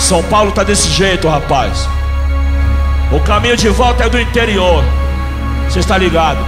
São Paulo tá desse jeito, rapaz. O caminho de volta é do interior. Cê está ligado?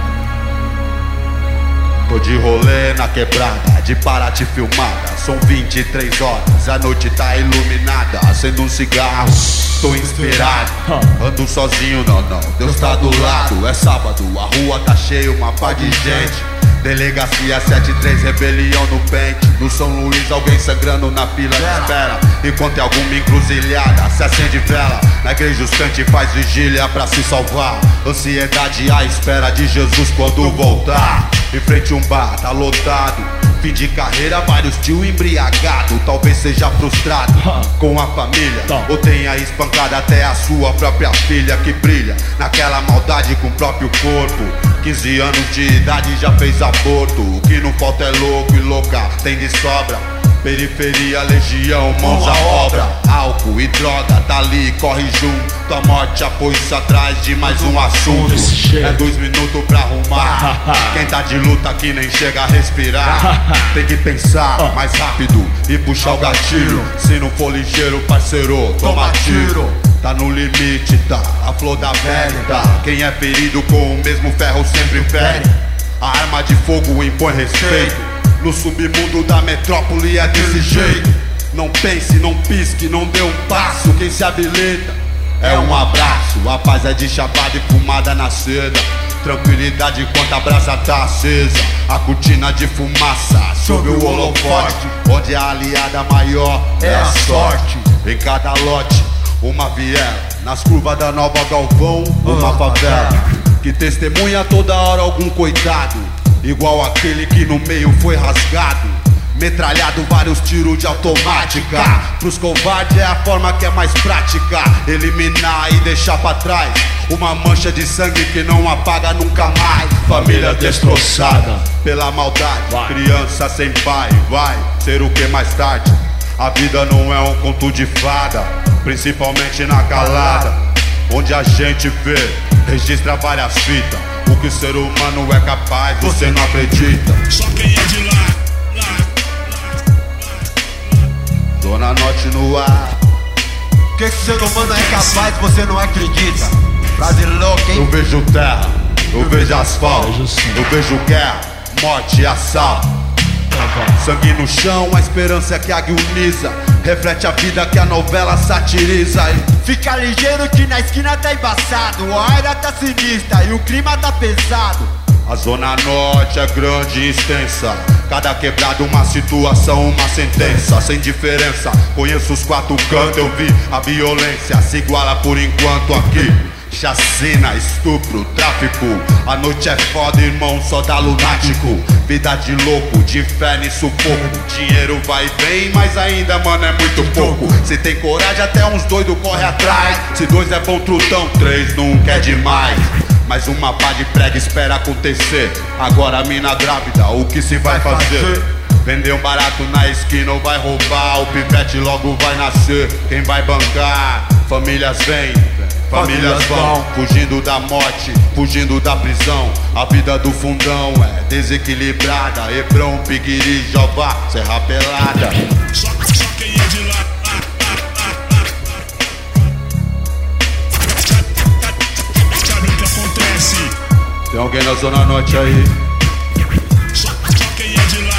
Tô de rolê na quebrada, de Paraty filmada. São 23 horas, a noite tá iluminada. Acendo um cigarro, tô inspirado. Ando sozinho, não, Deus tá do lado. É sábado, a rua tá cheia, uma pá de gente. Delegacia 73, rebelião no pente. No São Luís, alguém sangrando na fila de espera. Enquanto em alguma encruzilhada se acende vela. Na igreja os cante faz vigília pra se salvar. Ansiedade à espera de Jesus quando voltar. Em frente um bar, tá lotado. Fim de carreira, vários tio embriagado. Talvez seja frustrado com a família, ou tenha espancado até a sua própria filha, que brilha naquela maldade com o próprio corpo. 15 anos de idade já fez aborto. O que não falta é louco e louca, tem de sobra. Periferia, legião, mãos à obra. Álcool e droga, tá ali, corre junto. A morte apoia-se atrás de mais um assunto. É 2 minutos pra arrumar. Quem tá de luta aqui nem chega a respirar. Tem que pensar mais rápido e puxar o gatilho. Se não for ligeiro, parceiro, toma tiro. Tá no limite, tá, a flor da velha, tá. Quem é ferido com o mesmo ferro sempre fere. A arma de fogo impõe respeito. No submundo da metrópole é desse jeito. Não pense, não pisque, não dê um passo. Quem se habilita é um abraço. A paz é de chapada e fumada na seda. Tranquilidade enquanto a brasa tá acesa. A cortina de fumaça sob o holofote. Onde a aliada maior é a sorte. Em cada lote uma viela, nas curvas da Nova Galvão uma favela. Que testemunha toda hora algum coitado, igual aquele que no meio foi rasgado. Metralhado vários tiros de automática. Pros covardes é a forma que é mais prática. Eliminar e deixar pra trás uma mancha de sangue que não apaga nunca mais. Família destroçada pela maldade. Criança sem pai, vai ser o que mais tarde. A vida não é um conto de fada, principalmente na calada, onde a gente vê, registra várias fitas. O que o ser humano é capaz, você não acredita. Só quem é de lá. Zona Norte no ar. O que o ser humano é capaz, você não acredita. Frase louca, hein? Eu vejo terra, eu vejo asfalto, eu vejo guerra, morte e assalto. Sangue no chão, a esperança é que agoniza. Reflete a vida que a novela satiriza. Fica ligeiro que na esquina tá embaçado. A área tá sinistra e o clima tá pesado. A Zona Norte é grande e extensa. Cada quebrada uma situação, uma sentença. Sem diferença, conheço os 4 cantos. Eu vi a violência se iguala por enquanto aqui. Chacina, estupro, tráfico. A noite é foda, irmão, só dá lunático. Vida de louco, de inferno e sufoco. Dinheiro vai e vem, mas ainda, mano, é muito pouco. Se tem coragem, até uns doidos corre atrás. Se 2 é bom trutão, 3 nunca é demais. Mais uma pá de prega espera acontecer. Agora a mina grávida, o que se vai fazer? Vender um barato na esquina ou vai roubar? O pivete logo vai nascer. Quem vai bancar? Famílias vêm, famílias vão, fugindo da morte, fugindo da prisão. A vida do fundão é desequilibrada. Hebrão, Piguiri, Jová, Serra Pelada. Só quem é de lá. Sabe o que acontece? Tem alguém na Zona Norte aí? Só quem é de lá.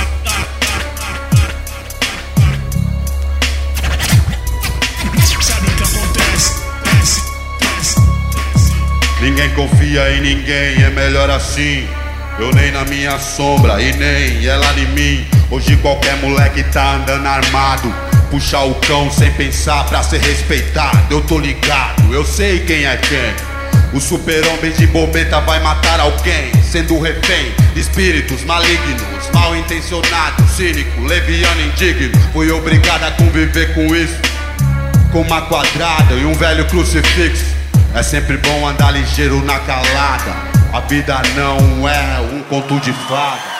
Sabe o que acontece? Ninguém confia em ninguém, é melhor assim. Eu nem na minha sombra e nem ela em mim. Hoje qualquer moleque tá andando armado. Puxar o cão sem pensar pra ser respeitado. Eu tô ligado, eu sei quem é quem. O super-homem de bobeta vai matar alguém, sendo refém de espíritos malignos, mal intencionado, cínico, leviano, indigno. Fui obrigado a conviver com isso, com uma quadrada e um velho crucifixo. É sempre bom andar ligeiro na calada. A vida não é um conto de fada.